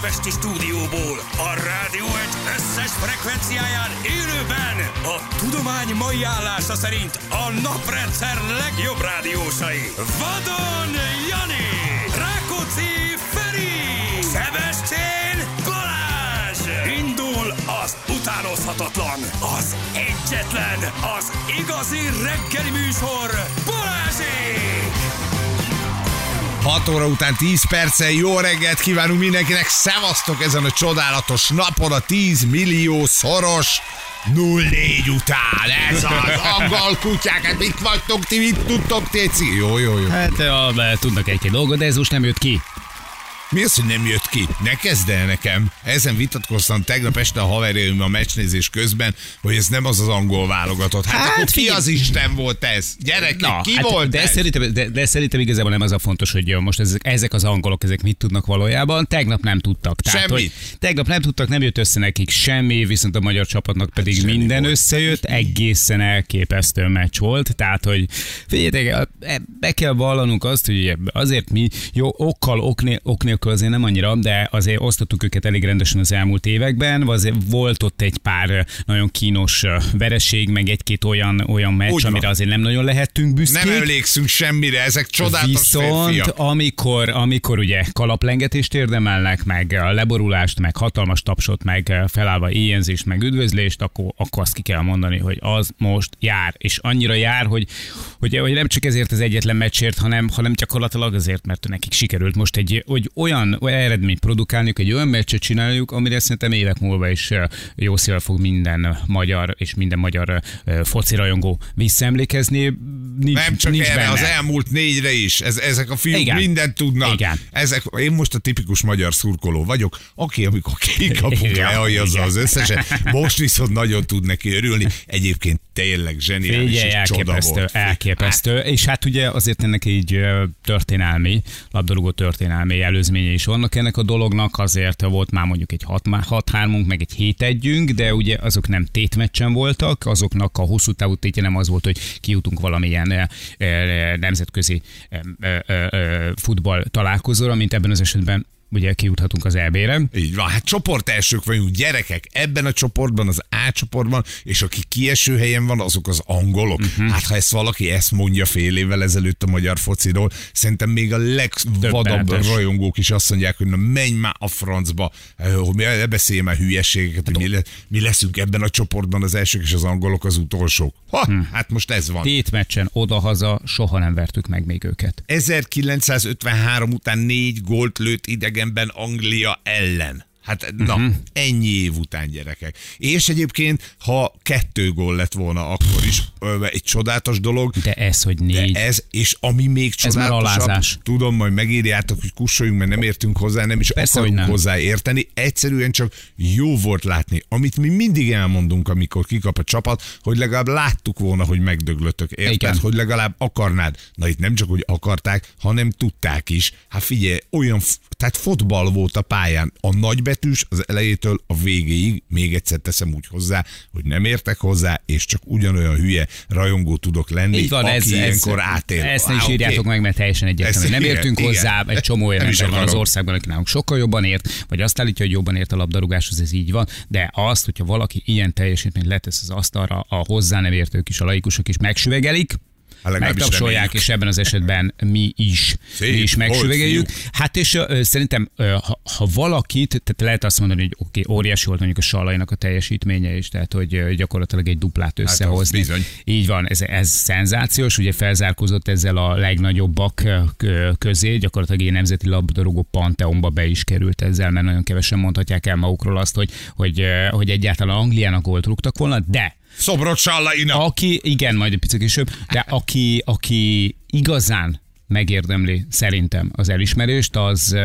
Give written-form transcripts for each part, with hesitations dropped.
budapesti stúdióból, a rádió egy összes frekvenciáján élőben a tudomány mai állása szerint a naprendszer legjobb rádiósai. Vadon Jani, Rákóczi Feri, Sebestyén Balázs. Indul az utánozhatatlan, az egyetlen, az igazi reggeli műsor, Balázsék! 6 óra után 10 perccel jó reggelt kívánunk mindenkinek, szevasztok ezen a csodálatos napon a 10 millió szoros 04 után. Ez az angol kutyák, hát mit vagytok ti, mit tudtok téci? Jó. Hát tudnak egy-két dolgot, de ez most nem jött ki. Mi az, hogy nem jött ki? Ne kezd el nekem. Ezen vitatkoztam tegnap este a haverjaim a meccsnézés közben, hogy ez nem az az angol válogatott. Hát akkor ki az Isten volt ez? Gyerekek, ki volt ez? De szerintem igazából nem az a fontos, hogy most ezek az angolok, ezek mit tudnak valójában. Tegnap nem tudtak. Tehát, hogy tegnap nem tudtak, nem jött össze nekik semmi, viszont a magyar csapatnak pedig hát minden volt. Összejött. Egészen elképesztő meccs volt. Tehát, hogy figyeljetek, be kell vallanunk azt, hogy azért mi jó ok nélkül azért nem annyira, de azért osztottuk őket elég rendesen az elmúlt években, azért volt ott egy pár nagyon kínos vereség, meg egy-két olyan meccs, úgy amire van. Azért nem nagyon lehettünk büszkék. Nem emlékszünk semmire, ezek csodálatos viszont férfiak. amikor ugye kalaplengetést érdemelnek, meg leborulást, meg hatalmas tapsot, meg felállva éjjenzést, meg üdvözlést, akkor azt ki kell mondani, hogy az most jár. És annyira jár, hogy nem csak ezért az egyetlen meccsért, hanem gyakorlatilag azért, mert nekik sikerült most egy olyan eredményt produkálniuk, egy olyan meccset csináljuk, amire szerintem évek múlva is jó szívvel fog minden magyar és minden magyar foci rajongó visszaemlékezni. Nem csak nincs erre, benne. az elmúlt 4-re is. Ezek a fiúk mindent tudnak. Igen. Én most a tipikus magyar szurkoló vagyok, aki amikor kikapunk, lehajazza az összeset. Most viszont nagyon tud neki örülni. Egyébként tényleg zseniális és csoda volt. Elképesztő. És hát ugye azért ennek így labdarúgó történelmi előzménye is vannak ennek a dolognak, azért volt már mondjuk egy 6-3-unk, meg egy 7-1-ünk, de ugye azok nem tétmeccsen voltak, azoknak a hosszú távú tétje nem az volt, hogy kijutunk valamilyen nemzetközi futball találkozóra, mint ebben az esetben ugye kijuthatunk az EB-re. Így van, hát csoport elsők vagyunk, gyerekek, ebben a csoportban, az A csoportban, és aki kieső helyen van, azok az angolok. Hát ha valaki ezt mondja fél évvel ezelőtt a magyar fociról, szerintem még a legvadabb rajongók is azt mondják, hogy na menj már a francba, hogy ne beszélj már hülyeségeket, hogy mi leszünk ebben a csoportban az elsők, és az angolok az utolsók. Hát most ez van. 7 meccsen oda-haza soha nem vertük meg még őket. 1953 után 4 gólt lőtt idegenben Anglia ellen. Hát ennyi év után, gyerekek. És egyébként, ha 2 gól lett volna, akkor is egy csodálatos dolog. De ez, hogy 4. De ez, és ami még csodálatosabb, tudom, majd megírjátok, hogy kussoljunk, mert nem értünk hozzá, nem is persze, akarunk hozzá érteni. Egyszerűen csak jó volt látni. Amit mi mindig elmondunk, amikor kikap a csapat, hogy legalább láttuk volna, hogy megdöglöttök. Érted? Hogy legalább akarnád. Na itt nem csak, hogy akarták, hanem tudták is. Hát figyelj, tehát fotball volt a pályán. A nagybetűs az elejétől a végéig, még egyszer teszem úgy hozzá, hogy nem értek hozzá, és csak ugyanolyan hülye rajongó tudok lenni, van, aki ilyenkor átél. Ezt ne is írjátok meg, mert teljesen egyértelmű. Nem értünk hozzá, egy csomó olyan ember van az országban, aki nálunk sokkal jobban ért, vagy azt állítja, hogy jobban ért a labdarúgáshoz, ez így van, de azt, hogyha valaki ilyen teljesítményt letesz az asztalra, a hozzá nem értők is, a laikusok is megsüvegelik, megtapsolják, és ebben az esetben mi is megsüvegeljük. Hát és szerintem, ha valakit, tehát lehet azt mondani, hogy oké, óriási volt mondjuk a Sallainak a teljesítménye is, tehát hogy gyakorlatilag egy duplát összehozni. Hát így van, ez szenzációs, ugye felzárkózott ezzel a legnagyobbak közé, gyakorlatilag egy nemzeti labdarúgó panteonba be is került ezzel, mert nagyon kevesen mondhatják el magukról azt, hogy egyáltalán Angliának gólt rúgtak volna, de Szobrot Sallaina. Igen, majd egy picit később, de aki igazán megérdemli szerintem az elismerést, az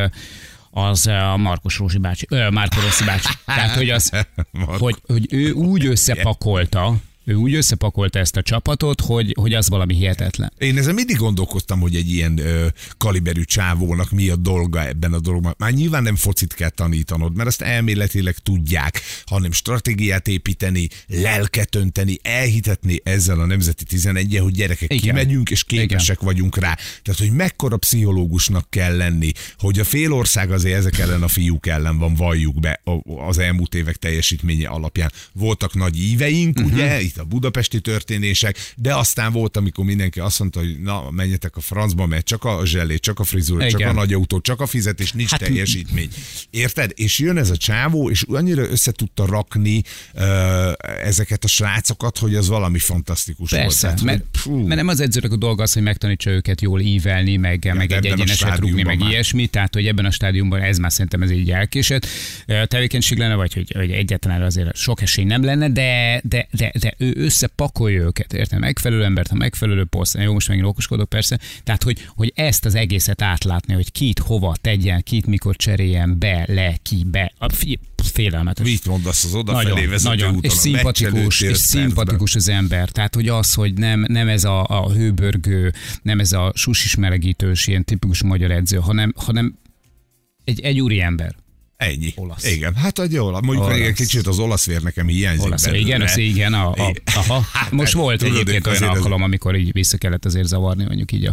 a Márko Rossi bácsi. Tehát, hogy ő úgy összepakolta Ő úgy összepakolta ezt a csapatot, hogy az valami hihetetlen. Én ezen mindig gondolkoztam, hogy egy ilyen kaliberű csávónak mi a dolga ebben a dologban. Már nyilván nem focit kell tanítanod, mert azt elméletileg tudják, hanem stratégiát építeni, lelket önteni, elhitetni ezzel a Nemzeti 11-en, hogy gyerekek, kimegyünk és képesek vagyunk rá. Tehát, hogy mekkora pszichológusnak kell lenni, hogy a fél ország azért ezek ellen a fiúk ellen van, valljuk be az elmúlt évek teljesítménye alapján. Voltak nagy íveink, ugye, itt a budapesti történések, de aztán volt, amikor mindenki azt mondta, hogy na, menjetek a francba, mert csak a zselé, csak a frizura, csak a nagy autó, csak a fizetés, nincs teljesítmény. Érted? És jön ez a csávó, és annyira össze tudta rakni ezeket a srácokat, hogy az valami fantasztikus Persze, volt. Tehát, mert nem az edzőnek a dolga az, hogy megtanítsa őket jól ívelni, meg egy egyeneset rúgni, meg ilyesmi, tehát hogy ebben a stádiumban ez már szerintem ez így elkésett tevékenység lenne, vagy hogy egyáltalán azért sok esély nem lenne, de ő összepakolja őket, érted? Megfelelő embert, a megfelelő poszt, jó, most megint okoskodok persze, tehát hogy ezt az egészet átlátni, hogy kit hova tegyen, kit mikor cseréljen be, le, ki, be, félelmetes. Mit mondasz az odafelé vezető nagyon, úton? És szimpatikus az ember. Tehát, hogy az, hogy nem ez a hőbörgő, nem ez a susis melegítős, ilyen tipikus magyar edző, hanem egy úri ember. Ennyi. Olasz. Igen, hát jól. Mondjuk egy kicsit az olasz vér nekem hiányzik. Olasz, igen. Aha. Most volt egyébként olyan alkalom, amikor így vissza kellett azért zavarni, mondjuk így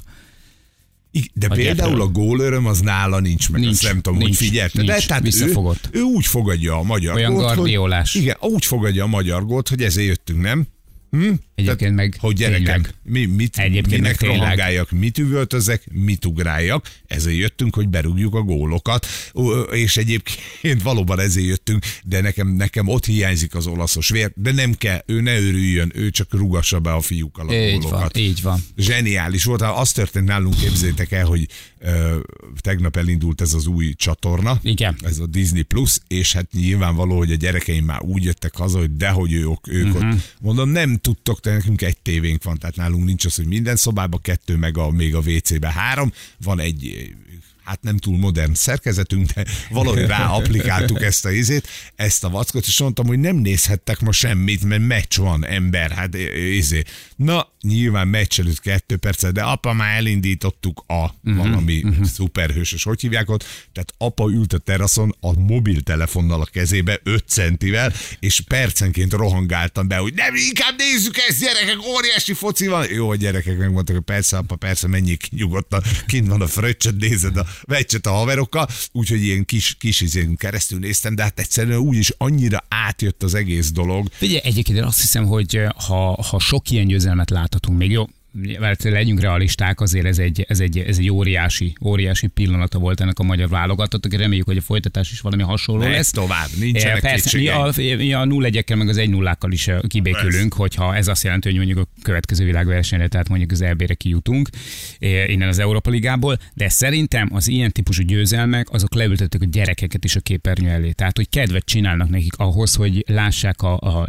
de például a gólöröm az nála nincs meg, azt nem tudom, hogy figyelte. De tehát visszafogott. Ő úgy fogadja a magyar olyan gólt, Guardiolás. Igen, úgy fogadja a magyar gólt, hogy ezért jöttünk, nem? Egyébként tehát, meg hogy gyerekem, minek rohangáljak, mit üvöltözek, mit ugráljak, ezért jöttünk, hogy berúgjuk a gólokat, és egyébként valóban ezért jöttünk, de nekem ott hiányzik az olaszos vér, de nem kell, ő ne örüljön, ő csak rugassa be a fiúkkal a gólokat. Így van. Zseniális volt, az történt nálunk, képzeljétek el, hogy tegnap elindult ez az új csatorna, igen. Ez a Disney Plus, és hát nyilvánvaló, hogy a gyerekeim már úgy jöttek haza, hogy dehogy ők ott. Mondom, nem tudtok, de nekünk egy tévénk van, tehát nálunk nincs az, hogy minden szobában 2, meg még a WC-ben 3, van egy, hát nem túl modern szerkezetünk, de valahogy rá applikáltuk ezt a vackot, és mondtam, hogy nem nézhettek ma semmit, mert meccs van, ember, hát Na, nyilván meccs előtt 2 percet, de apa, már elindítottuk valami szuperhősös, hogy hívják ott, tehát apa ült a teraszon a mobiltelefonnal a kezébe 5 centivel, és percenként rohangáltam be, hogy nem, inkább nézzük ezt, gyerekek, óriási foci van. Jó, a gyerekek megmondtak, hogy persze, apa, persze, menjél ki nyugodtan, kint van a fröccsöt, nézed a meccset a haverokkal, úgyhogy ilyen kis izén keresztül néztem, de hát egyszerűen úgyis annyira átjött az egész dolog. Figyelj, egyébként azt hiszem, hogy ha sok ilyen győzelmet láthatunk, még jó, mert legyünk realisták, azért ez egy óriási pillanata volt ennek a magyar válogatottnak, reméljük, hogy a folytatás is valami hasonló lesz. Tovább, nincsenek kétségeim. A 0-1-ekkel meg az 1-0-kkal is kibékülünk, hogyha ez azt jelenti, hogy mondjuk a következő világversenyre, tehát mondjuk az EB-re kijutunk innen az Európa Ligából, de szerintem az ilyen típusú győzelmek, azok leültettek a gyerekeket is a képernyő elé. Tehát, hogy kedvet csinálnak nekik ahhoz, hogy lássák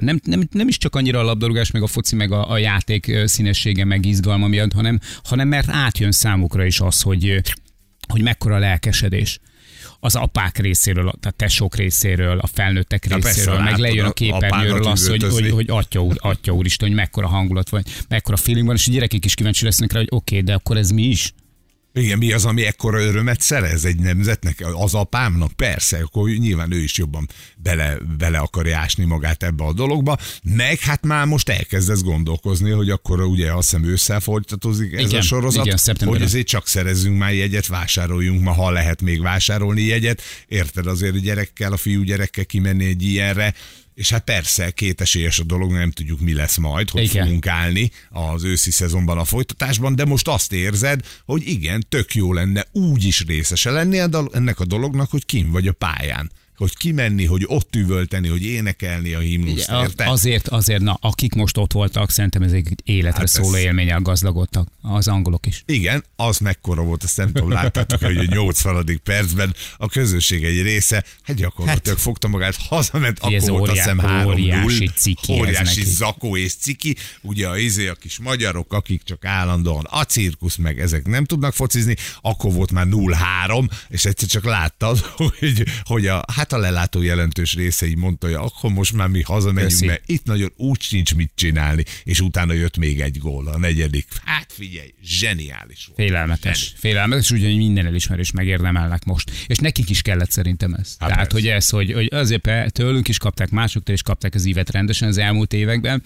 nem is csak annyira a labdarúgás, meg a foci, meg a játék színessége, meg izgalma miatt, hanem mert átjön számukra is az, hogy mekkora lelkesedés. Az apák részéről, a tesók részéről, a felnőttek részéről, persze, meg lejön a képernyőről az, hogy atya úristen, hogy mekkora hangulat van, mekkora feeling van, és a gyerekek is kíváncsi lesznek rá, hogy oké, de akkor ez mi is? Igen, mi az, ami ekkora örömet szerez egy nemzetnek? Az apámnak? Persze, akkor nyilván ő is jobban bele akarja ásni magát ebbe a dologba, meg hát már most elkezdesz gondolkozni, hogy akkor ugye azt hiszem ősszel folytatózik ez a sorozat, igen, hogy azért csak szerezzünk már jegyet, vásároljunk ma, ha lehet még vásárolni jegyet. Érted, azért a gyerekkel, a fiú gyerekkel kimenni egy ilyenre, és hát persze kétesélyes a dolog, nem tudjuk, mi lesz majd, hogy fogunk állni az őszi szezonban a folytatásban, de most azt érzed, hogy igen, tök jó lenne úgy is részese lenni ennek a dolognak, hogy kim vagy a pályán. Hogy kimenni, hogy ott üvölteni, hogy énekelni a himnuszt, érted? Azért, na, akik most ott voltak, szerintem ez egy életre szóló élménnyel gazdagodtak, az angolok is. Igen, az mekkora volt, azt nem tudom, láttátok, hogy a 80. percben a közönség egy része, hát gyakorlatilag fogta magát, hazament, akkor volt azt hiszem 3-0, óriási zakó és ciki, ugye a kis magyarok, akik csak állandóan a cirkusz, meg ezek nem tudnak focizni, akkor volt már 0-3, és egyszer csak láttad, hogy hát a lelátó jelentős része így mondta, hogy akkor most már mi hazamegyünk, mert itt nagyon úgy sincs mit csinálni, és utána jött még egy gól, a negyedik. Hát figyelj, zseniális volt. Félelmetes, úgyhogy minden elismerés megérdemelnek most. És nekik is kellett szerintem ez. Hát tehát, hogy ez, hogy azért tőlünk is kapták, másoktól is kapták az ívet rendesen az elmúlt években,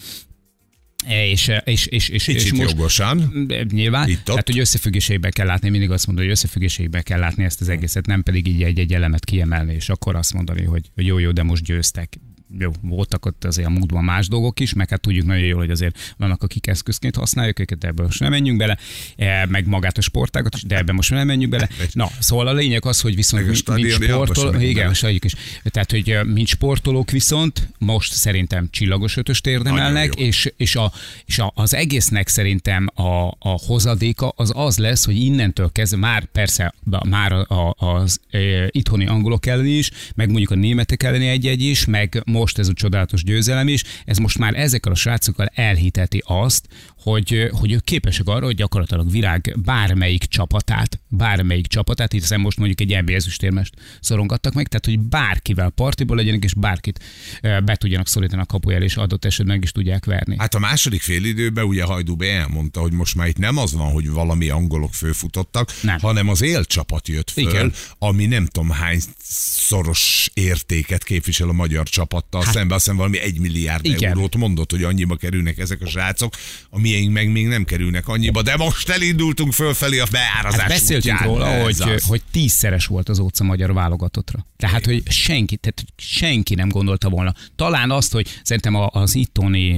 és most jogosan. Nyilván, tehát hogy összefüggéseiben kell látni, mindig azt mondom, hogy összefüggéseiben kell látni ezt az egészet, nem pedig így egy elemet kiemelni, és akkor azt mondani, hogy jó, de most győztek. Jó, voltak ott azért a múltban más dolgok is, meg hát tudjuk nagyon jól, hogy azért vannak, akik eszközként használjuk őket, ebben most nem menjünk bele, meg magát a sportágat is, de ebben most nem menjünk bele. Na, szóval a lényeg az, hogy viszont mint sportolók, igen, is. Tehát, hogy mint sportolók viszont most szerintem csillagos ötöst érdemelnek, és az egésznek szerintem a hozadéka az lesz, hogy innentől kezdve már persze már az itthoni angolok ellen is, meg mondjuk a németek elleni egy-egy is, meg most ez a csodálatos győzelem is, ez most már ezekkel a srácokkal elhiteti azt, hogy ők képesek arra, hogy gyakorlatilag világ bármelyik csapatát, hiszen most mondjuk egy NBA ezüstérmest szorongattak meg, tehát hogy bárkivel partiból legyenek, és bárkit be tudjanak szorítani a kapuja elé, és adott esetben meg is tudják verni. Hát a második félidőben ugye Hajdú B elmondta, hogy most már itt nem az van, hogy valami angolok fölfutottak, hanem az élcsapat jött föl, igen, ami nem tudom hány szoros értéket képvisel a magyar csapattal szemben, azt hiszem valami 1 milliárd eurót mondott, hogy annyiba kerülnek ezek a srácok, a miénk meg még nem kerülnek annyiba, de most elindultunk fölfelé a beárazás útján. Beszéltünk róla, hogy 10-szeres volt az óca magyar válogatottra. Tehát, hogy senki nem gondolta volna. Talán azt, hogy szerintem az ittoni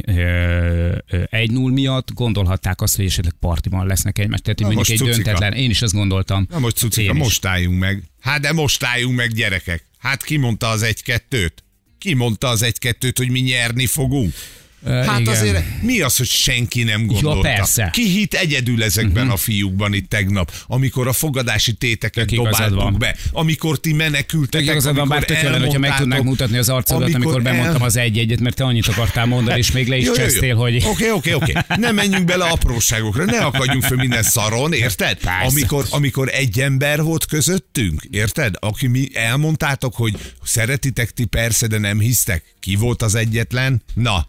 1-0 miatt gondolhatták azt, hogy esetleg partiban lesznek egymást. Tehát, hogy mondjuk egy döntetlen, én is azt gondoltam. Na most cucika, most álljunk meg. Hát de most álljunk meg, gyerekek. Hát ki mondta az 1-2-t? Ki mondta az 1-2-t, hogy mi nyerni fogunk? Hát igen. Azért mi az, hogy senki nem gondolta? Ja, persze. Ki hitt egyedül ezekben a fiúkban itt tegnap, amikor a fogadási téteket dobáltuk be, amikor ti menekültetek, amikor bár tökéletlen, hogyha meg tudnák mutatni az arcodat, amikor bemondtam az 1-1-et, mert te annyit akartál mondani, és még le is csesztél, hogy... Oké. Nem menjünk bele apróságokra, ne akadjunk föl minden szaron, érted? Amikor egy ember volt közöttünk, érted? Aki mi elmondtátok, hogy szeretitek ti persze, de nem hisztek. Ki volt az egyetlen? Na.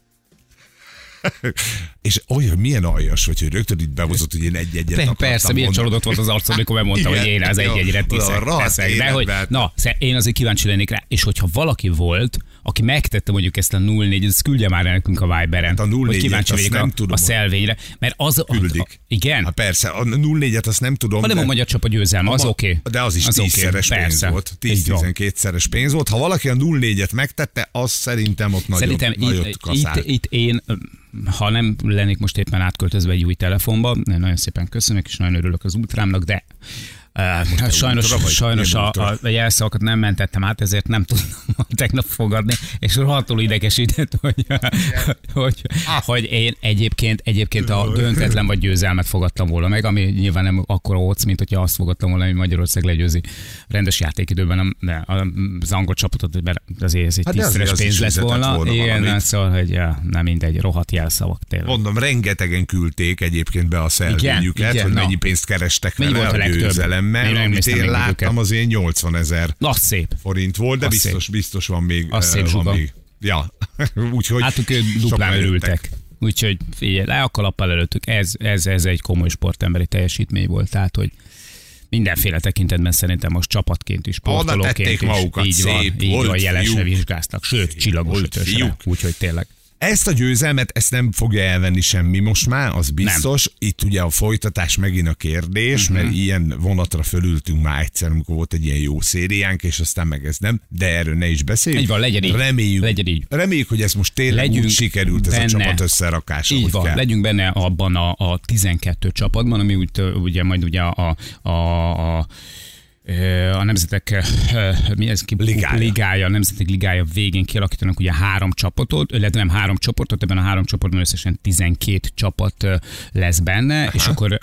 És olyan, milyen aljas, hogy rögtön itt behozott, hogy én 1-1-et akartam persze, milyen csalódott volt az arcom, amikor bemondtam, hogy én az 1-1-re tiszek. De hogy, én azért kíváncsi lennék rá, és hogyha valaki volt, aki megtette mondjuk ezt a 0-4, ezt küldje már nekünk a Viberen, hát a 0-4-et, hogy kíváncsi vagyok a szelvényre. Mert az... Küldik. Igen? Hát persze, a 0-4-et azt nem tudom. Hanem a magyar csapat győzelme, az oké. De az is 10-szeres pénz volt. 10-12-szeres pénz volt. Ha valaki a 0-4-et megtette, az szerintem ott nagyot kaszált. Itt én, ha nem lennék most éppen átköltözve egy új telefonba, nagyon szépen köszönök, és nagyon örülök az ultrámnak, de sajnos a jelszavakat nem mentettem át, ezért nem tudtam tegnap fogadni, és rohadtul idegesített, hogy én egyébként a döntetlen vagy győzelmet fogadtam volna meg, ami nyilván nem akkora óc, mint hogyha azt fogadtam volna, hogy Magyarország legyőzi rendes játékidőben az angol csapatot, mert azért ez egy 10-szeres pénz lett volna. Igen, szóval, hogy nem mindegy, rohadt jelszavak tényleg. Mondom, rengetegen küldték egyébként be a szelvényüket, hogy mennyi pénzt kerestek vele a győzelem. Amit én láttam, az ilyen 80 000 forint volt, de biztos van még. Az szép zsuga. Ja. Úgyhogy hát ők duplán örültek. Úgyhogy figyelj, le a kalappal előttük. Ez egy komoly sportemberi teljesítmény volt. Tehát, hogy mindenféle tekintetben szerintem most csapatként is, sportolóként is. Így van, jelesre vizsgáztak. Sőt, csillagos ötösre. Úgyhogy tényleg. Ezt a győzelmet, ezt nem fogja elvenni semmi most már, az biztos. Nem. Itt ugye a folytatás megint a kérdés, mert ilyen vonatra fölültünk már egyszer, amikor volt egy ilyen jó szériánk, és aztán meg ez nem, de erről ne is beszéljünk. Így van, legyen így. Reméljük, hogy ez most tényleg úgy sikerült benne, ez a csapat összerakása. Így van, kell. Legyünk benne abban a 12 csapatban, ami ugye majd ugye a nemzetek ligája, a nemzetek ligája végén kialakítanak ugye 3 csapatot, illetve nem 3 csoportot, ebben a 3 csoportban összesen 12 csapat lesz benne, aha, és akkor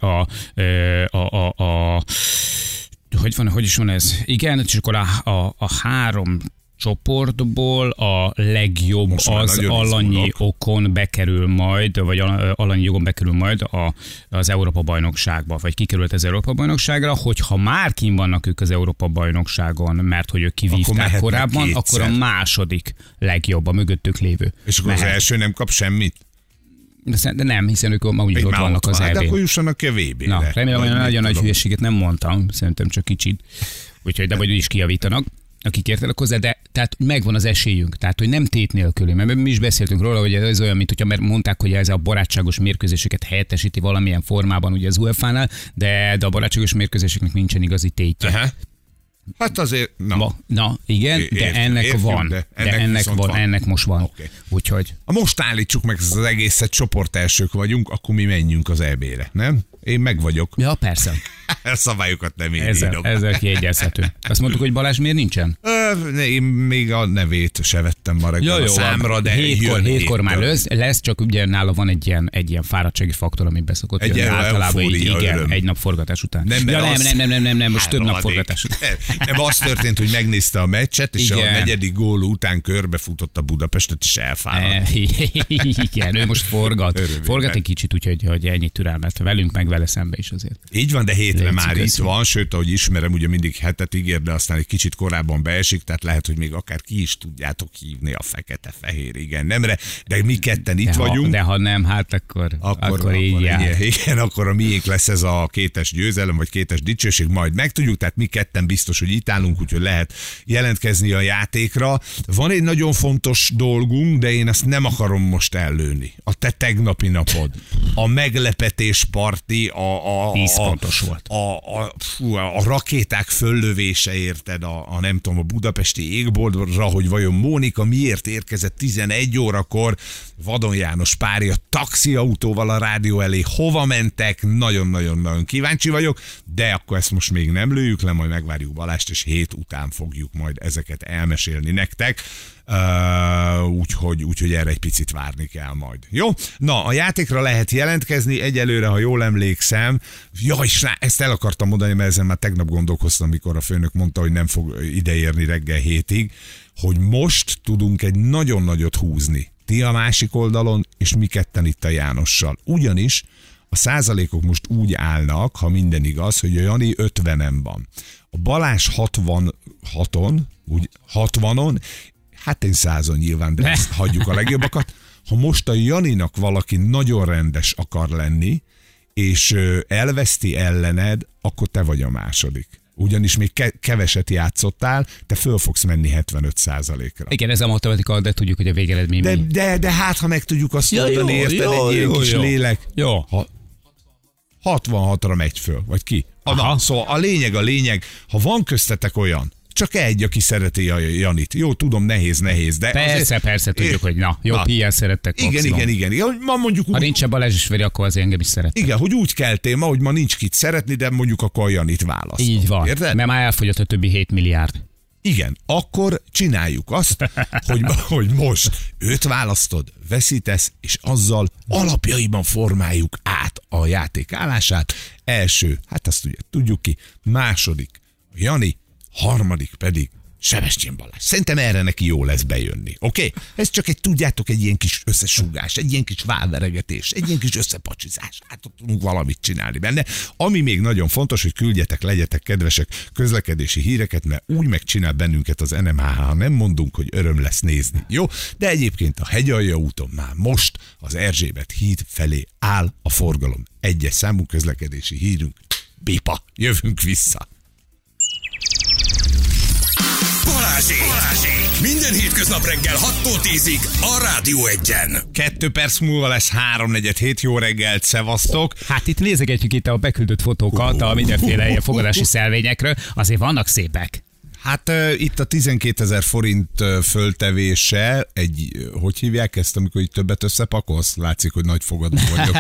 hogy is van ez? Igen, és akkor a 3 csoportból a legjobb az alanyi okon bekerül majd, vagy alanyi jogon bekerül majd az Európa-bajnokságba, vagy kikerült az Európa-bajnokságra, hogyha már kín vannak ők az Európa-bajnokságon, mert hogy ők kivívták korábban, akkor a második legjobb, a mögöttük lévő. És akkor az első nem kap semmit? De nem, hiszen ők ma úgyis ott vannak az EB-n. De akkor jussanak a VB-re. Na, remélem, hogy nagyon nagy hülyeséget nem mondtam, szerintem csak kicsit. Úgyhogy de vagy is kijavítanak, akik értenek hozzá, de tehát megvan az esélyünk, tehát hogy nem tét nélkül, mert mi is beszéltünk róla, hogy ez olyan, mint hogyha mondták, hogy ez a barátságos mérkőzéseket helyettesíti valamilyen formában ugye az UEFA-nál, de a barátságos mérkőzéseknek nincsen igazi tétje. Aha. Hát azért, na igen, de ennek van. De ennek most van. Okay. Úgyhogy. Most állítsuk meg az egészet, csoport elsők vagyunk, akkor mi menjünk az EB-re, nem? Én meg vagyok. Ja, persze. A szabályokat nem én írok. Ezzel kiegyezhető. Azt mondtuk, hogy Balázs miért nincsen? Én még a nevét se vettem ma reggel a számra, de hétkor már lesz, csak ugye nála van egy ilyen fáradtsági faktor, ami beszokott jönni. Általában így, igen, egy nap forgatás után. Nem, most több nap forgatás után. Nem, az történt, hogy megnézte a meccset, és a negyedik gól után körbefutott a Budapestet, és elfáradt. Igen, ő most forgat egy kicsit, úgyhogy ennyi türelmet velünk, meg vele szembe is azért. Így van, de hétre már itt van, sőt, ahogy ismerem, ugye mindig hetet ígér, de aztán egy kicsit korábban beesik, tehát lehet, hogy még akár ki is tudjátok hívni a fekete-fehér, igen, nemre, de mi ketten itt vagyunk. De ha nem, hát akkor így jár. Igen, akkor a miénk lesz ez a 2-es győzelem, vagy 2-es dicsőség, majd megtudjuk, tehát mi ketten biztos, hogy itt állunk, úgyhogy lehet jelentkezni a játékra. Van egy nagyon fontos dolgunk, de én ezt nem akarom most ellőni. A te tegnapi napod, a meglepetés parti, 10 pontos volt. A rakéták föllövése, érted, a nem tudom, a budapesti égboltra, hogy vajon Mónika miért érkezett 11 órakor, Vadon János párja taxiautóval a rádió elé, hova mentek, nagyon-nagyon-nagyon kíváncsi vagyok, de akkor ezt most még nem lőjük le, majd megvárjuk Balást, és hét után fogjuk majd ezeket elmesélni nektek. Úgyhogy erre egy picit várni kell majd. Jó? Na, a játékra lehet jelentkezni, egyelőre, ha jól emlékszem, és ezt el akartam mondani, mert ezen már tegnap gondolkoztam, amikor a főnök mondta, hogy nem fog ideérni reggel 7-ig, hogy most tudunk egy nagyon nagyot húzni. Ti a másik oldalon, és mi ketten itt a Jánossal. Ugyanis a százalékok most úgy állnak, ha minden igaz, hogy a Jani 50-en van. A Balázs 66-on, úgy 60-on, hát én 100-on nyilván, de ezt hagyjuk a legjobbakat. Ha most a Janinak valaki nagyon rendes akar lenni, és elveszti ellened, akkor te vagy a második. Ugyanis még keveset játszottál, te föl fogsz menni 75%-ra. Igen, ez a matematika, de tudjuk, hogy a végeredmény mi. De hát, ha meg tudjuk azt mondani, érted, egy ilyen kis lélek. Jó. 66-ra megy föl, vagy ki? Na, szóval a lényeg, ha van köztetek olyan, csak egy, aki szereti a Janit. Jó, tudom, nehéz, de... Persze, tudjuk, hogy jobb ilyen szerettek maximum. Igen. Ma mondjuk ha nincs a Balázs is veri, akkor az engem is szerettek. Igen, hogy úgy keltél ma, hogy ma nincs kit szeretni, de mondjuk akkor a Janit választom. Így van, érted? Mert már elfogyott a többi 7 milliárd. Igen, akkor csináljuk azt, hogy most őt választod, veszítesz, és azzal alapjaiban formáljuk át a játék állását. Első, hát azt tudjuk ki, második, Jani, harmadik pedig Sebestyén Balázs. Szerintem erre neki jó lesz bejönni. Oké? Ez csak tudjátok, egy ilyen kis összesúgás, egy ilyen kis válveregetés, egy ilyen kis összepacsizás. Hát tudunk valamit csinálni benne. Ami még nagyon fontos, hogy küldjetek, legyetek kedvesek közlekedési híreket, mert úgy megcsinál bennünket az NMHH, ha nem mondunk, hogy öröm lesz nézni. Jó? De egyébként a Hegyalja úton már most az Erzsébet híd felé áll a forgalom. Egyes számú közlekedési hírünk. Bipa. Jövünk vissza. Balázsék! Minden hétköznap reggel 6-tól 10-ig a Rádió 1-en. 2 perc múlva lesz 3-4-7. Jó reggelt, szevasztok! Hát itt nézegetjük itt a beküldött fotókat a mindenféle ilyen fogadási szelvényekről. Azért vannak szépek. Hát itt a 12 000 forint föltevése, hogy hívják ezt, amikor így többet összepakolsz? Látszik, hogy nagy fogadó vagyok.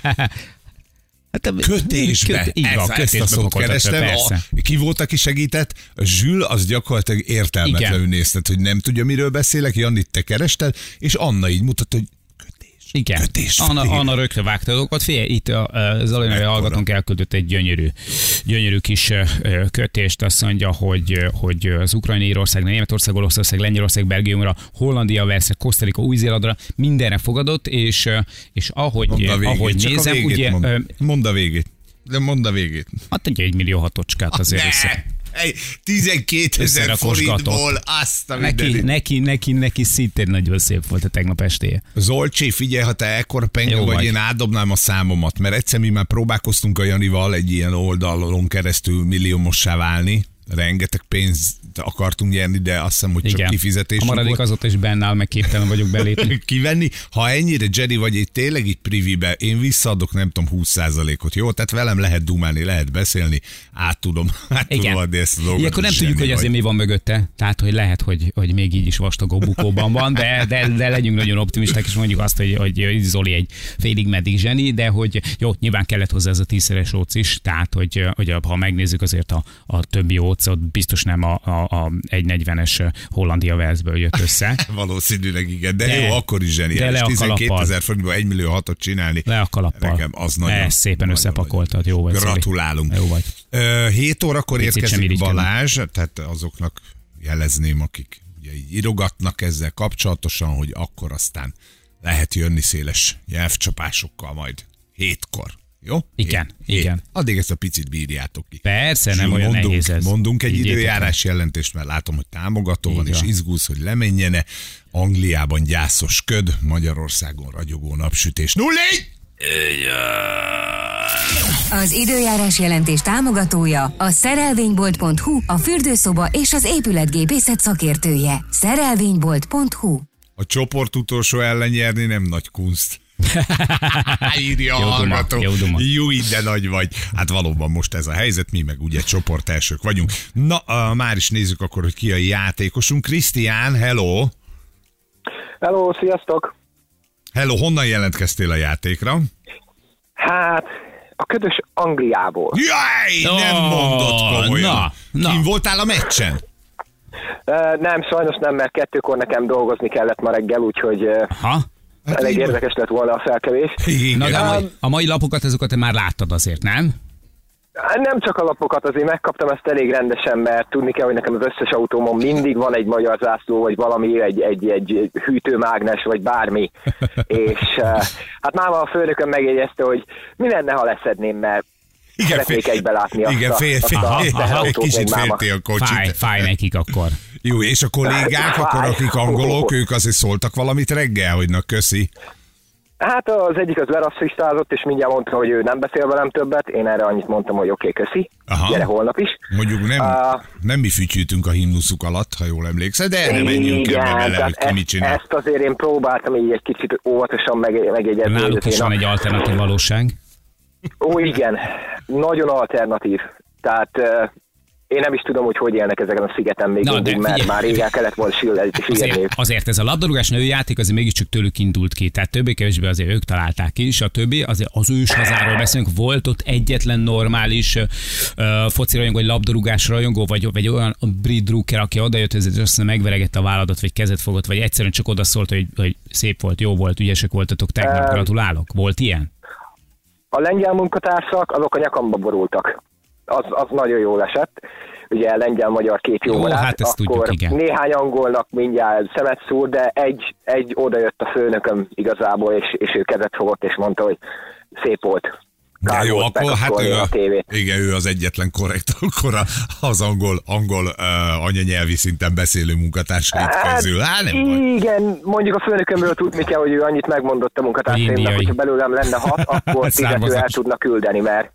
Kötésbe. Ezt a szót kerestem. Ki volt, aki segített? Zsül, az gyakorlatilag értelmetlenül nézted, hogy nem tudja, miről beszélek. Janit, te kerested, és Anna így mutatta, hogy kötés. Igen, Anna rögtön vágta dolgokat. Figyelj, itt az Zoli hallgatónk elküldött egy gyönyörű kis kötést. Azt mondja, hogy az ukrajnai Írország, Németország, Olaszország, Lengyelország, Belgiumra, Hollandia, Velszre, Costa Rica, Új-Zélandra mindenre fogadott, és ahogy nézem, ugye... Mondd a végét. De mondd a végét. Hát egy 1,6 millió azért össze. 12 000 forintból azt a neki szintén nagyon szép volt a tegnap estéje. Zolcsi, figyelj, ha te ekkora penge vagy, én átdobnám a számomat, mert egyszer mi már próbálkoztunk a Janival egy ilyen oldalon keresztül milliómossá válni. Rengeteg pénzt akartunk nyerni, de azt hiszem, hogy csak igen. Kifizetés. A maradék azóta is benne áll, meg képtelen vagyok belépni. Kivenni, ha ennyire Jedi vagy egy tényleg egy privibe, én visszaadok nem tudom 20%-ot, jó? Tehát velem lehet dumálni, lehet beszélni, át tudom adni ezt a dolgot. Ilyenkor nem tudjuk, hogy azért mi van mögötte, tehát hogy lehet, hogy még így is vastagó bukóban van, de legyünk nagyon optimisták, és mondjuk azt, hogy Zoli egy félig meddig zseni, de hogy jó, nyilván kellett hozzá ez a 10-szeres óc is, tehát hogy ha megnézzük azért a többi ócot, biztos nem a 1,40-es Hollandia Velszből jött össze. Valószínűleg igen, de jó, akkor is zseniális. 12 000 forintból 1,6 milliót csinálni. Le a kalappal. Nekem az nagyon. Ezt szépen összepakoltad, jó vagy. Gratulálunk. Jó vagy. 7 órakor érkezik Balázs, tehát azoknak jelezném, akik ugye így írogatnak ezzel kapcsolatosan, hogy akkor aztán lehet jönni széles nyelvcsapásokkal majd 7-kor. Jó? Igen. Addig ezt a picit bírjátok ki. Persze, nem olyan nehéz ez. Mondunk egy időjárás jelentést, mert látom, hogy támogató van, és izgulsz, hogy lemenjene. Angliában gyászos köd, Magyarországon ragyogó napsütés. 0-4! Az időjárás jelentés támogatója a szerelvénybolt.hu, a fürdőszoba és az épületgépészet szakértője. Szerelvénybolt.hu. A csoport utolsó ellen nyerni nem nagy kunst. Írja a hallgató. Jó, de nagy vagy. Hát valóban most ez a helyzet, mi meg ugye csoport elsők vagyunk. Na, már is nézzük akkor, hogy ki a játékosunk. Krisztián, hello! Hello, sziasztok! Hello, honnan jelentkeztél a játékra? Hát, a ködös Angliából. Jaj, nem mondod komolyan. Kim voltál a meccsen? Nem, sajnos nem, mert 2-kor nekem dolgozni kellett ma reggel, úgyhogy... Hát elég érdekes lett volna a felkevés. Na, de a mai lapokat, azokat te már láttad azért, nem? Nem csak a lapokat, azért megkaptam ezt elég rendesen, mert tudni kell, hogy nekem az összes autómon mindig van egy magyar zászló, vagy valami, egy hűtőmágnes, vagy bármi. És hát máma a főnökön megjegyezte, hogy mi lenne, ha leszedném, mert szeretnék egybe látni azt a kicsit félti a kocsit. Fáj nekik akkor. Jó, és a kollégák, akkor akik angolok, ők azért szóltak valamit reggel, hogy na köszi. Hát az egyik az lerasszistázott, és mindjárt mondta, hogy ő nem beszél velem többet, én erre annyit mondtam, hogy oké, köszi, gyere holnap is. Mondjuk nem mi fütyültünk a himnuszuk alatt, ha jól emlékszel, de erre menjünk ebbe bele, hogy ki mit csinál. Ezt azért én próbáltam így egy kicsit óvatosan megjegyezni. Náluk is van egy alternatív valóság. Ó, igen, nagyon alternatív. Tehát én nem is tudom, hogy élnek ezeken a szigeten még mindig, mert már rég el kellett volna sírni. Azért ez a labdarúgás női játék azért mégiscsak tőlük indult ki. Tehát többé-kevésbé azért ők találták ki, és a többi, azért az ős hazáról beszélünk, volt ott egyetlen normális foci rajongó, vagy labdarúgás rajongó, vagy olyan brit drukker, aki odajött, hogy azt megveregette a válladat, vagy kezet fogott, vagy egyszerűen csak odaszólt, hogy szép volt, jó volt, ügyesek voltatok, tegnap gratulálok. Volt ilyen? A lengyel munkatársak, azok a nyakamba borultak. Az nagyon jól esett. Ugye lengyel-magyar két jó barát, hát akkor tudjuk, néhány angolnak mindjárt szemet szúr, de egy odajött a főnököm igazából, és ő kezet fogott, és mondta, hogy szép volt. De jó, akkor hát ő az egyetlen korrekt akkor az angol anyanyelvi szinten beszélő munkatársait közül. Igen, mondjuk a főnökömről tudni kell, hogy ő annyit megmondott a munkatársaimnak, hogyha belőlem lenne 6, akkor 10 el tudna küldeni, mert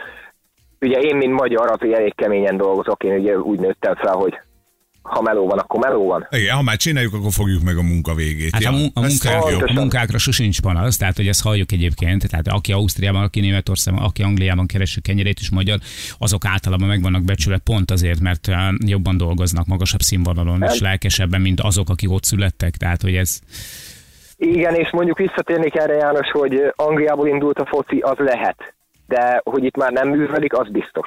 ugye én, mint magyar, azért elég keményen dolgozok, én ugye úgy nőttem fel, hogy ha meló van, akkor meló van. Igen, ha már csináljuk, akkor fogjuk meg a munka végét. Hát a munkákra sosincs panasz, tehát hogy ezt halljuk egyébként, tehát aki Ausztriában, aki Németországban, aki Angliában keresi kenyerét is magyar, azok általában meg vannak becsület pont azért, mert jobban dolgoznak, magasabb színvonalon és lelkesebben, mint azok, akik ott születtek, tehát hogy ez... Igen, és mondjuk visszatérnék erre, János, hogy Angliából indult a foci, az lehet. De hogy itt már nem művelik, az biztos.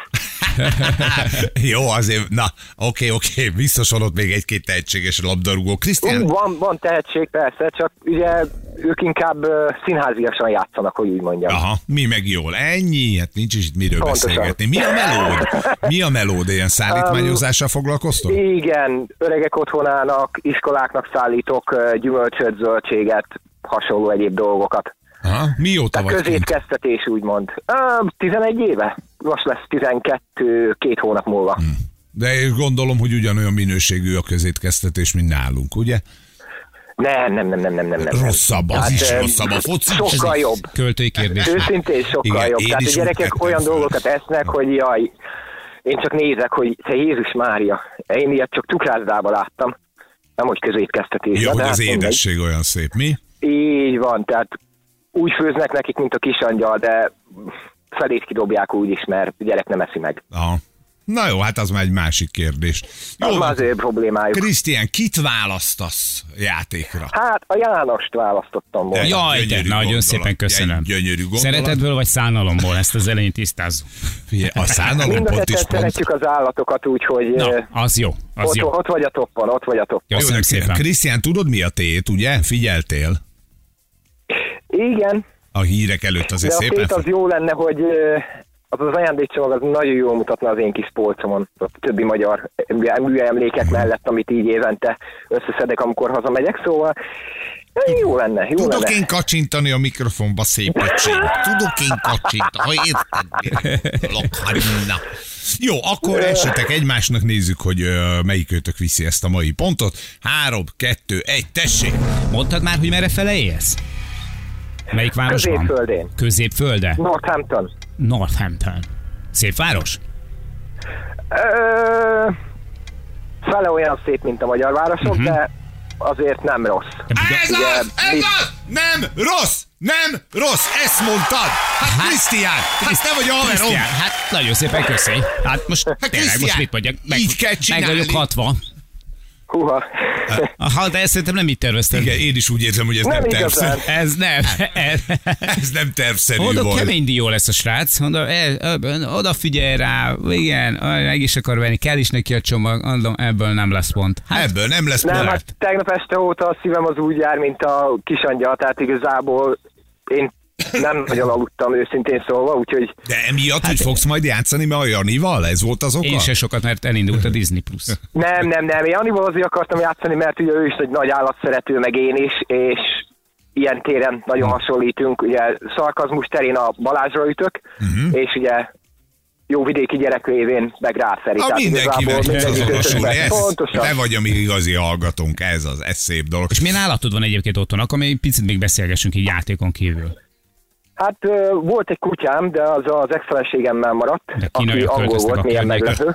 Jó, azért, na, oké, biztos van ott még egy-két tehetséges labdarúgó. Krisztián? Van tehetség, persze, csak ugye ők inkább színháziasan játszanak, hogy úgy mondjam. Aha, mi meg jól. Ennyi, hát nincs is itt miről beszélgetni. Mi a melód? Mi a melód? Ilyen szállítmányozással foglalkoztok? Igen, öregek otthonának, iskoláknak szállítok gyümölcsöt, zöldséget, hasonló egyéb dolgokat. Aha, mióta vagy közétkeztetés úgymond. 11 éve. Most lesz 12, 2 hónap múlva. De én gondolom, hogy ugyanolyan minőségű a közétkeztetés, mint nálunk, ugye? Nem. Rosszabb, az is rosszabb a foci. Sokkal jobb. Költői kérdés. Őszintén sokkal jobb. Tehát a gyerekek olyan dolgokat esznek, hogy jaj, én csak nézek, hogy te Jézus Mária, én ilyet csak cukrászdában láttam. Nem, hogy közétkeztetés. Jó, hogy az édesség olyan szép, mi? Így van, tehát úgy főznek nekik, mint a kisangyal, de felét kidobják úgy is, mert a gyerek nem eszi meg. Aha. Na jó, hát az már egy másik kérdés. Jó, az már az ő problémájuk. Krisztián, kit választasz játékra? Hát a Jánost választottam volna. Jaj, te nagyon szépen köszönöm. Gyönyörű gondolat. Szeretetből vagy szánalomból? Ezt az elején tisztázzuk. A szánalompont is pont. Szeretjük az állatokat, úgyhogy... Na, az jó, az jó. Ott vagy a toppon, ott vagy a toppon. Köszönöm szépen. Krisztián, tudod mi a tét, ugye? Figyeltél? Igen. A hírek előtt azért de szépen... De a tét az jó lenne, hogy... Az ajándékcsomag az nagyon jól mutatna az én kis polcomon, a többi magyar műemlékek mellett, amit így évente összeszedek, amikor hazamegyek, szóval jó lenne, jó Tudok lenne. én kacsintani a mikrofonba, szép öcsém. Tudok én kacsintani, ha érted? Lokharina. Jó, akkor esetek egymásnak, nézzük, hogy melyikőtök viszi ezt a mai pontot. 3, 2, 1, tessék! Mondtad már, hogy merre fele élsz? Melyik városban? Középföldén. Középfölde? Northampton. Szép város? Fele olyan szép, mint a magyar városok, de azért nem rossz. Nem rossz, ezt mondtad! Hát Krisztián, hát te vagy a haverom! Hát nagyon szépen köszi. Hát most tényleg, most mit mondjak? Így kell csinálni. Meg vagyok 60. Húha. Aha, de ezt szerintem nem így terveztem. Igen, én is úgy érzem, hogy ez nem tervszerű. Ez nem. Ez nem tervszerű volt. Oda kemény dió lesz a srác. Odafigyelj rá, igen, meg is akar venni, kell is neki a csomag, mondom, ebből nem lesz pont. Hát, ebből nem lesz pont. Nem, hát tegnap este óta a szívem az úgy jár, mint a kisangyal, tehát igazából én nem nagyon aludtam, őszintén szólva, úgyhogy... De emiatt, hogy fogsz majd játszani, mert a Janival? Ez volt az oka? Én se sokat, mert elindult a Disney+. Nem. Én Janival azért akartam játszani, mert ugye ő is egy nagy állatszerető, meg én is, és ilyen téren nagyon hasonlítunk. Ugye szarkazmus terén a Balázsra ütök, és ugye jó vidéki gyerek révén meg rászeri. Mindenkinek ez azonosulni. Te vagy a mi igazi hallgatónk, ez szép dolog. És milyen állatod van egyébként otthon? Akkor még picit még beszélgessünk így játékon kívül. Hát volt egy kutyám, de az az ex-feleségemmel maradt, aki angol volt, milyen meglepő.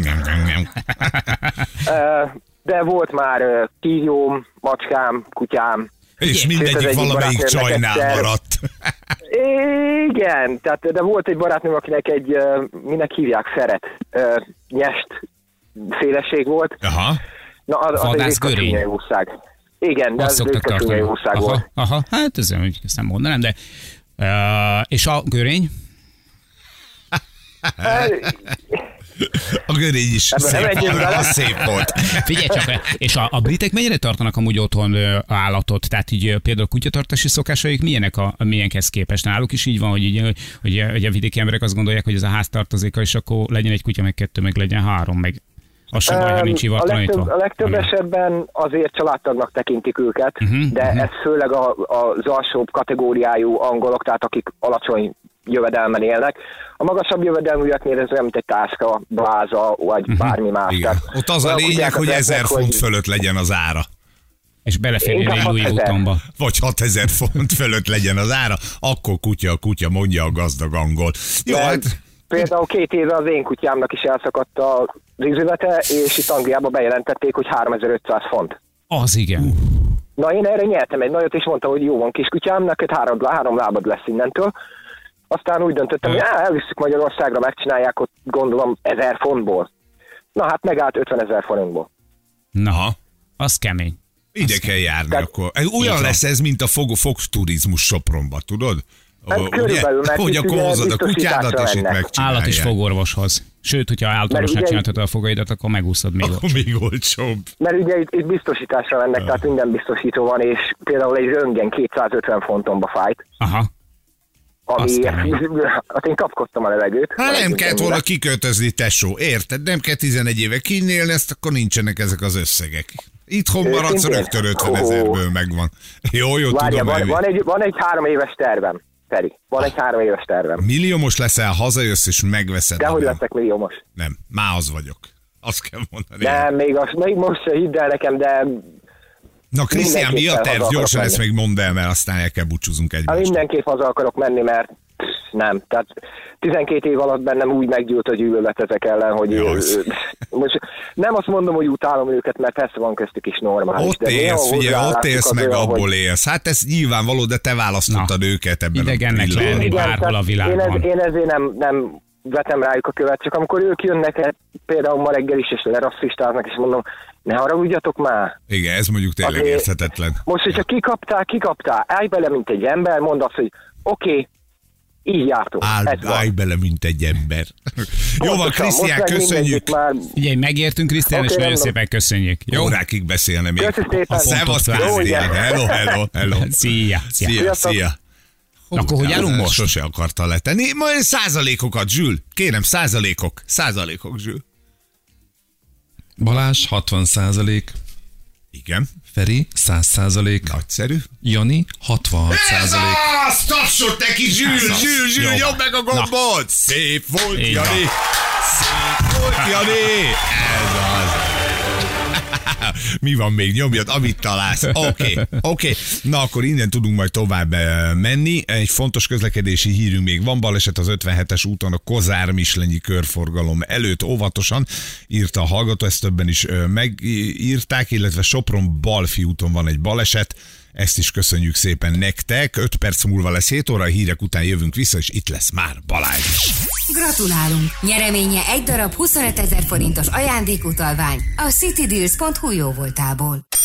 De volt már kígyóm, macskám, kutyám. És mindegyik valamelyik csajnál maradt. Igen, tehát, de volt egy barátnőm, akinek egy, minek hívják, szeret, nyest szélesség volt. Aha. Na, az egy Köcsönyei újság. Igen, de az egy Köcsönyei újság volt. Aha, hát ezt nem mondanám, de... és a görény? A görény is szép volt. Figyelj csak, és a britek mennyire tartanak amúgy otthon állatot? Tehát így például kutyatartási szokásaik milyenhez képest? Náluk is így van, hogy a vidéki emberek azt gondolják, hogy ez a háztartozéka, és akkor legyen egy kutya, meg 2, meg legyen 3, meg az sem baj, ha nincs hivatlanítva. A legtöbb esetben azért családtagnak tekintik őket, de ez főleg az alsóbb kategóriájú angolok, tehát akik alacsony jövedelmen élnek. A magasabb jövedelműeknél ez olyan, mint egy táska, bláza, vagy bármi más. Ott az a lényeg, hogy 1000 font fölött legyen az ára. És beleférjen egy Louis Vuittonba. Vagy 6000 font fölött legyen az ára, akkor kutya, mondja a gazdag angol. Jó, hát... Például 2 éve az én kutyámnak is elszakadt a rizülete, és itt Angliában bejelentették, hogy 3500 font. Az igen. Na én erre nyertem egy nagyot, és mondtam, hogy jó van kiskutyám, neked 3 lábad lesz innentől. Aztán úgy döntöttem, hogy elviszük Magyarországra, megcsinálják ott gondolom 1000 fontból. Na hát megállt 50 000 forintból. Na, az kemény. Ide kell járni akkor. Olyan lesz ez, mint a Fox turizmus Sopronba, tudod? Hát körülbelül, mert hogy akkor hozod a kutyádat, és itt megcsinálják. Állat is fogorvoshoz. Sőt, hogyha állatorvosnak csináltatod a fogaidat, akkor megúszod még olcsóbb. Még olcsóbb. Mert ugye itt biztosításra mennek, tehát minden biztosító van, és például egy röntgen 250 fontomba fájt. Aha. Ami, hát én kapkodtam a levegőt. Hát nem kellett volna kiköltözni, tesó, érted? Nem kell 11 éve kinnélni, ezt akkor nincsenek ezek az összegek. Itthon maradsz, rögtön 50 000-ből megvan. Jó, várja, tudom. Van egy 3 éves tervem, Feri. Van egy 3 éves tervem. Milliómos leszel, hazajössz és megveszed. De hogy leszek milliómos? Nem, már az vagyok. Azt kell mondani. Nem, még most se hidd el nekem, de... Na Krisztián, mi a terv? Gyorsan ezt még mondd el, mert aztán el kell búcsúzunk egymást. Mindenképp haza akarok menni, mert nem. Tehát 12 év alatt bennem úgy meggyűlt a gyűlölet ezek ellen, hogy most nem azt mondom, hogy utálom őket, mert persze van köztük is normális. Ott élsz, figyelj, ott élsz, meg abból élsz. Hát ez nyilvánvaló, de te választottad őket ebben idegennek a lenni bárhol a világban. Én ezért nem vetem rájuk a követ, csak amikor ők jönnek, például ma reggel is, és lerasszistáznak, és mondom, ne haragudjatok már. Igen, ez mondjuk tényleg érthetetlen. Most, hogyha kikaptál, állj bele, mint egy ember, mondd azt, hogy oké, így jártunk. Állj bele, mint egy ember. Jó van, Krisztián, köszönjük. Ugye, megértünk, Krisztián, és nagyon szépen köszönjük. Jó? Órákig beszélne még. Köszönjük szépen. Szevasz, Krisztián. Hello. Szia. Akkor hogy állunk most? Sose akarta letenni. Majd százalékokat, Zsül. Kérem, százalékok, Zsül. Balázs 60%. Igen. Feri 100%. Nagyszerű. Jani 66%. Azt tapsod neki, Zsül, jobb meg a gombot. Szép volt, Jani. Ez az. Mi van még? Nyomjad, amit találsz. Oké. Na akkor innen tudunk majd tovább menni. Egy fontos közlekedési hírünk még van. Baleset az 57-es úton a Kozár-Mislenyi körforgalom előtt. Óvatosan írta a hallgató, ezt többen is megírták, illetve Sopron-Balfi úton van egy baleset. Ezt is köszönjük szépen nektek. 5 perc múlva lesz 7 óra, a hírek után jövünk vissza, és itt lesz már Balázs is. Gratulálunk! Nyereménye egy darab 25 000 forintos ajándékutalvány a citydeals.hu jóvoltából.